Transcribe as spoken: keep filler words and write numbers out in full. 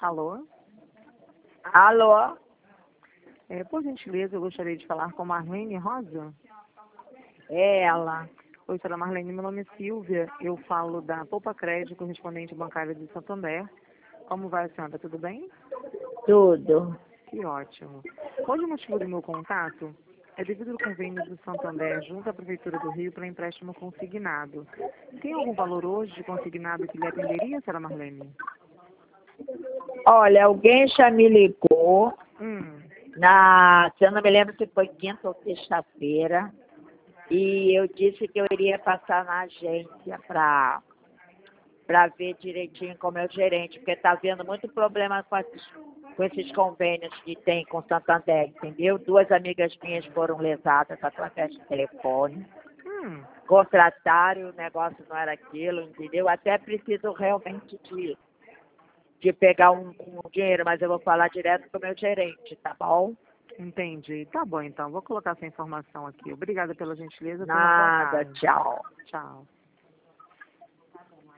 Alô? Alô? É, por gentileza, eu gostaria de falar com Marlene Rosa. É ela. Oi, senhora Marlene, meu nome é Silvia. Eu falo da Poupa Crédito, correspondente bancária de Santander. Como vai a senhora? Tudo bem? Tudo. Que ótimo. Hoje o motivo do meu contato é devido ao convênio do Santander junto à Prefeitura do Rio para empréstimo consignado. Tem algum valor hoje de consignado que lhe atenderia, senhora Marlene? Olha, alguém já me ligou, Hum, na, se eu não me lembro se foi quinta ou sexta-feira, e eu disse que eu iria passar na agência para para ver direitinho com o meu gerente, porque está havendo muito problema com esses, com esses convênios que tem com o Santander, entendeu? Duas amigas minhas foram lesadas através do telefone, hum, contrataram e o negócio não era aquilo, entendeu? Até preciso realmente de, de pegar um, um dinheiro, mas eu vou falar direto com o meu gerente, tá bom? entendi. Tá bom, então. Vou colocar essa informação aqui. Obrigada pela gentileza. Tenha uma boa Nada, tarde. tchau. Tchau.